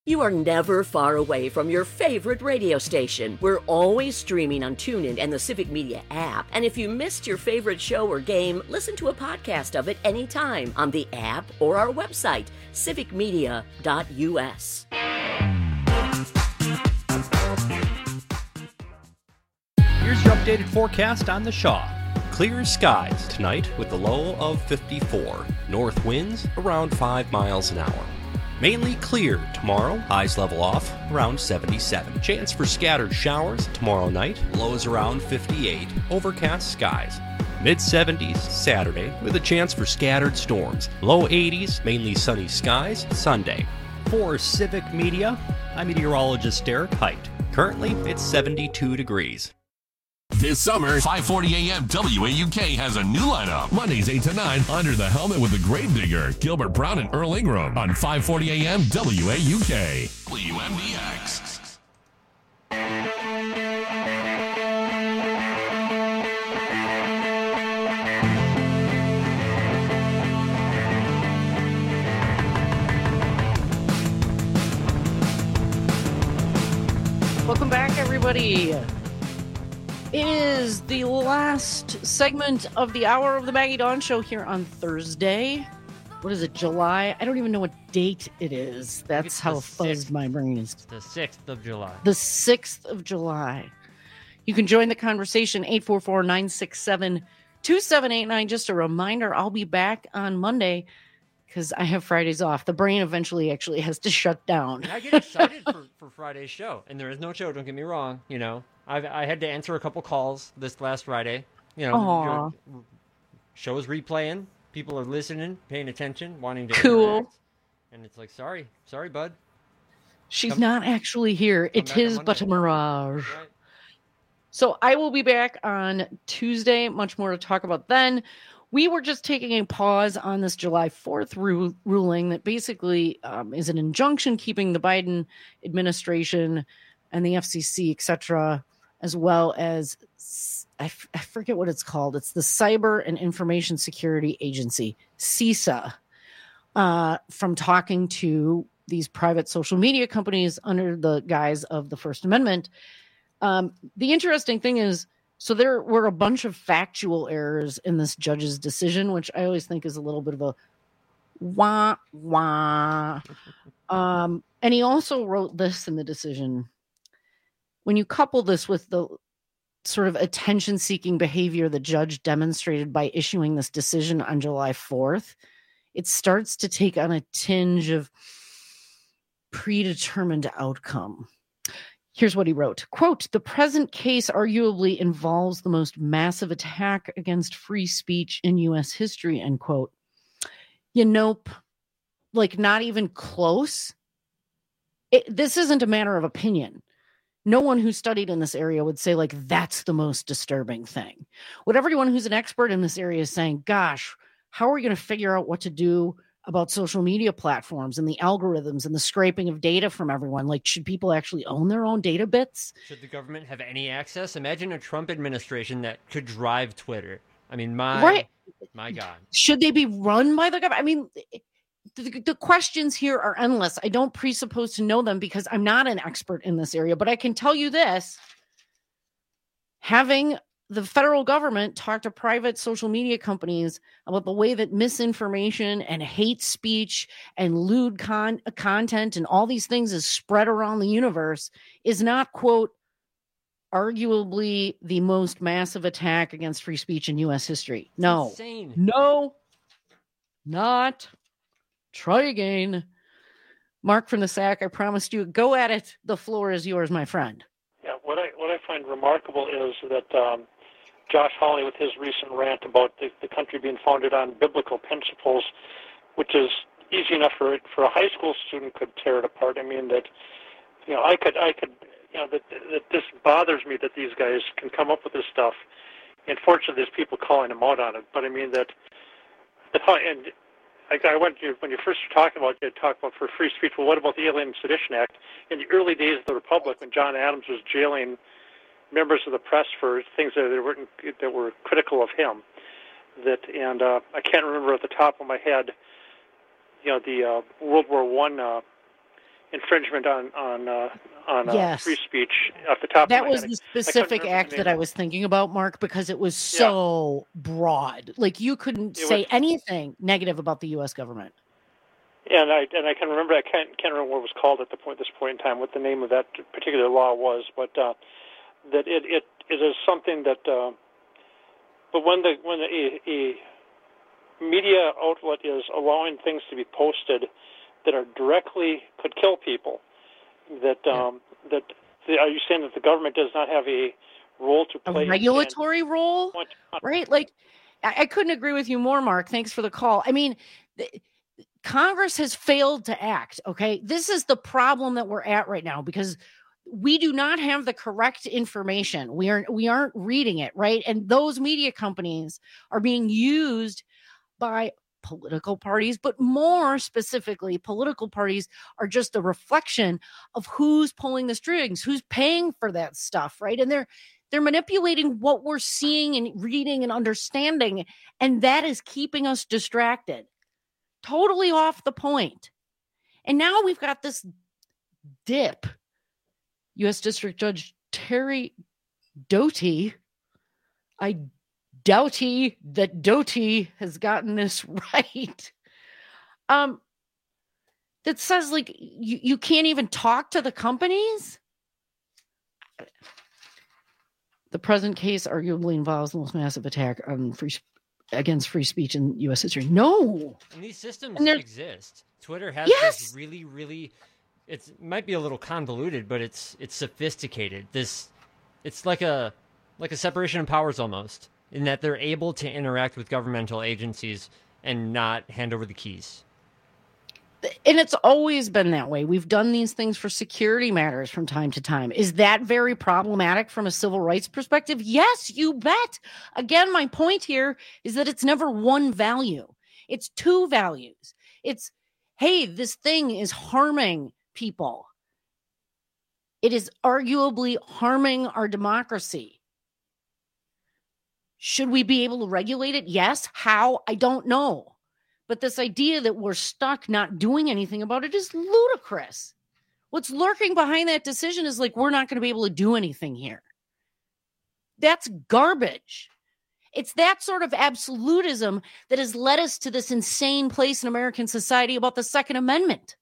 F: You are never far away from your favorite radio station. We're always streaming on TuneIn and the Civic Media app. And if you missed your favorite show or game, listen to a podcast of it anytime on the app or our website, civic media dot u s.
W: Here's your updated forecast on the Shaw. Clear skies tonight with a low of fifty-four. North winds around five miles an hour. Mainly clear tomorrow, highs level off around seventy-seven. Chance for scattered showers tomorrow night, lows around fifty-eight. Overcast skies. mid seventies Saturday with a chance for scattered storms. Low eighties, mainly sunny skies Sunday. For Civic Media, I'm meteorologist Derek Height. Currently, it's seventy-two degrees.
N: This summer, five forty A M W A U K has a new lineup. Mondays eight to nine, Under the Helmet with the Gravedigger, Gilbert Brown and Earl Ingram on five forty A M W A U K. W M D X.
T: Welcome back, everybody. It is the last segment of the hour of the Maggie Dawn Show here on Thursday. What is it, July? I don't even know what date it is. That's how fuzzed my brain is.
U: It's the sixth of July.
T: The sixth of July. You can join the conversation, eight four four, nine six seven, two seven eight nine. Just a reminder, I'll be back on Monday because I have Fridays off. The brain eventually actually has to shut down.
U: I get excited for, for Friday's show. And there is no show, don't get me wrong, you know. I've, I had to answer a couple calls this last Friday. You know,
T: Aww.
U: the show is replaying. People are listening, paying attention, wanting to
T: Cool.
U: interact. And it's like, sorry, sorry, bud.
T: She's
U: Come-
T: not actually here. It
U: back on
T: is but a mirage. So I will be back on Tuesday. Much more to talk about then. We were just taking a pause on this July fourth ru- ruling that basically um, is an injunction keeping the Biden administration and the F C C, et cetera, as well as, I, f- I forget what it's called. It's the Cyber and Information Security Agency, CISA, uh, from talking to these private social media companies under the guise of the First Amendment. Um, the interesting thing is, so there were a bunch of factual errors in this judge's decision, which I always think is a little bit of a wah, wah. Um, and he also wrote this in the decision. When you couple this with the sort of attention-seeking behavior the judge demonstrated by issuing this decision on July fourth, it starts to take on a tinge of predetermined outcome. Here's what he wrote. Quote, the present case arguably involves the most massive attack against free speech in U S history, end quote. You nope. Like, not even close. It, this isn't a matter of opinion. No one who studied in this area would say, like, that's the most disturbing thing. What everyone who's an expert in this area is saying, gosh, how are we going to figure out what to do about social media platforms and the algorithms and the scraping of data from everyone? Like, should people actually own their own data bits?
U: Should the government have any access? Imagine a Trump administration that could drive Twitter. I mean, my,
T: Right.
U: my God.
T: Should they be run by the government? I mean, the, the questions here are endless. I don't presuppose to know them because I'm not an expert in this area, but I can tell you this. Having the federal government talk to private social media companies about the way that misinformation and hate speech and lewd con- content and all these things is spread around the universe is not, quote, arguably the most massive attack against free speech in U S history. No.
U: Insane.
T: No. Not. Try again. Mark from the Sack, I promised you. Go at it. The floor is yours, my friend.
L: Yeah, what I what I find remarkable is that um, Josh Hawley, with his recent rant about the, the country being founded on biblical principles, which is easy enough for for a high school student could tear it apart. I mean that, you know, I could I could you know that that this bothers me that these guys can come up with this stuff. And fortunately, there's people calling them out on it. But I mean that, that and. Like I went when you first were talking about you talk about for free speech. Well, what about the Alien and Sedition Act? In the early days of the Republic, when John Adams was jailing members of the press for things that were that were critical of him, that and uh, I can't remember at the top of my head, you know, the uh, World War One uh, infringement on on uh, on uh,
T: Yes.
L: free speech off the top.
T: That
L: of my
T: was
L: head.
T: the
L: I couldn't
T: specific
L: remember
T: act
L: the
T: that
L: name.
T: I was thinking about, Mark, because it was so broad. Like you couldn't
L: It
T: say
L: was-
T: anything negative about the U S government.
L: Yeah, and I and I can remember. I can't can't remember what it was called at the point this point in time. What the name of that particular law was, but uh, that it, it it is something that. Uh, but when the when a, a media outlet is allowing things to be posted that are directly could kill people, that um, that are you saying that the government does not have a role to
T: A
L: play? in
T: regulatory role, right? Like, I, I couldn't agree with you more, Mark. Thanks for the call. I mean, the, Congress has failed to act. Okay, this is the problem that we're at right now because we do not have the correct information. We are we aren't reading it right, and those media companies are being used by political parties, but more specifically, political parties are just a reflection of who's pulling the strings, who's paying for that stuff, right? And they're they're manipulating what we're seeing and reading and understanding, and that is keeping us distracted. Totally off the point. And now we've got this dip. U S District Judge Terry Doughty. I doubty that Doughty has gotten this right. Um, that says like you, you can't even talk to the companies. The present case arguably involves the most massive attack on free against free speech in U S history. No.
U: And these systems
T: And they're-
U: exist. Twitter has
T: Yes!
U: this really, really. It's, it might be a little convoluted, but it's it's sophisticated. This, it's like a like a separation of powers almost, in that they're able to interact with governmental agencies and not hand over the keys.
T: And it's always been that way. We've done these things for security matters from time to time. Is that very problematic from a civil rights perspective? Yes, you bet. Again, my point here is that it's never one value. It's two values. It's, hey, this thing is harming people. It is arguably harming our democracy. Should we be able to regulate it? Yes. How? I don't know. But this idea that we're stuck not doing anything about it is ludicrous. What's lurking behind that decision is like, we're not going to be able to do anything here. That's garbage. It's that sort of absolutism that has led us to this insane place in American society about the Second Amendment.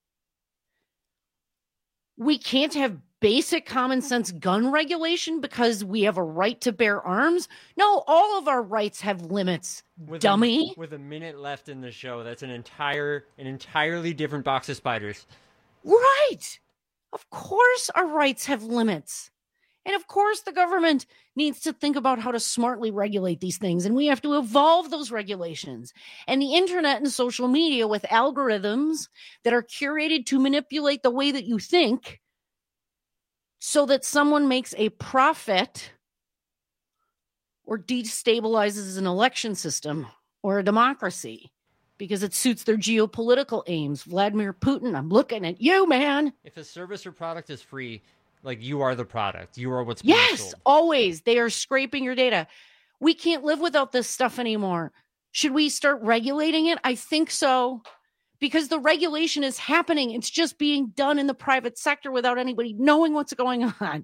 T: We can't have basic common sense gun regulation because we have a right to bear arms. No, all of our rights have limits,
U: With
T: dummy.
U: A, with a minute left in the show, that's an entire, an entirely different box of spiders.
T: Right. Of course our rights have limits. And of course the government needs to think about how to smartly regulate these things. And we have to evolve those regulations. And the internet and social media with algorithms that are curated to manipulate the way that you think so that someone makes a profit or destabilizes an election system or a democracy because it suits their geopolitical aims. Vladimir Putin, I'm looking at you, man.
U: If a service or product is free, like you are the product, you are what's being
T: Yes,
U: sold.
T: always. They are scraping your data. We can't live without this stuff anymore. Should we start regulating it? I think so. Because the regulation is happening. It's just being done in the private sector without anybody knowing what's going on.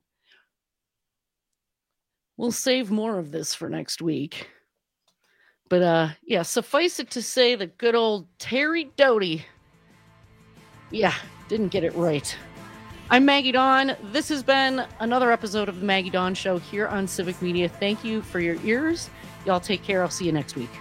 T: We'll save more of this for next week. But uh, yeah, suffice it to say that good old Terry Doughty, yeah, didn't get it right. I'm Maggie Dawn. This has been another episode of the Maggie Dawn Show here on Civic Media. Thank you for your ears. Y'all take care. I'll see you next week.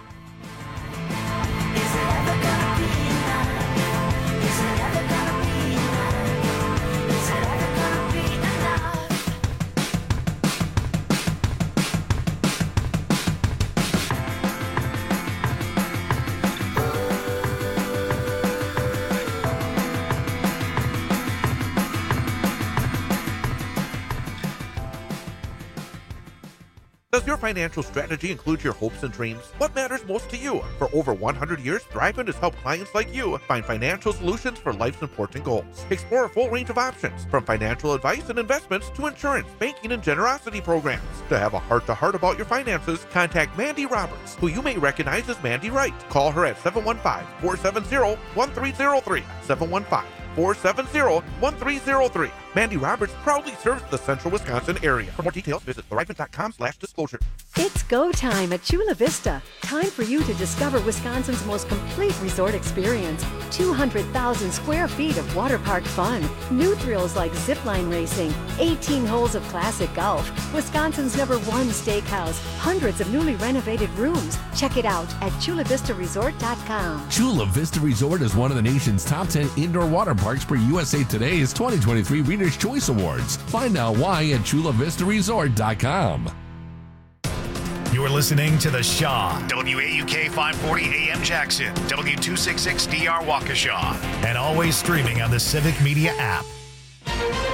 O: Does your financial strategy include your hopes and dreams? What matters most to you? For over one hundred years, Thrivent has helped clients like you find financial solutions for life's important goals. Explore a full range of options, from financial advice and investments to insurance, banking, and generosity programs. To have a heart-to-heart about your finances, contact Mandy Roberts, who you may recognize as Mandy Wright. Call her at seven one five, four seven zero, one three zero three, seven one five, four seven zero, one three zero three. Mandy Roberts proudly serves the central Wisconsin area. For more details, visit thrivent.com slash disclosure.
Y: It's go time at Chula Vista. Time for you to discover Wisconsin's most complete resort experience. two hundred thousand square feet of water park fun. New thrills like zipline racing. eighteen holes of classic golf. Wisconsin's number one steakhouse. Hundreds of newly renovated rooms. Check it out at chula vista resort dot com.
N: Chula Vista Resort is one of the nation's top ten indoor water parks per U S A Today's twenty twenty-three Reader's Choice Awards. Find out why at chula vista resort dot com.
A: You're listening to The Shaw, W A U K five forty A M Jackson, W two sixty-six D R Waukesha, and always streaming on the Civic Media app.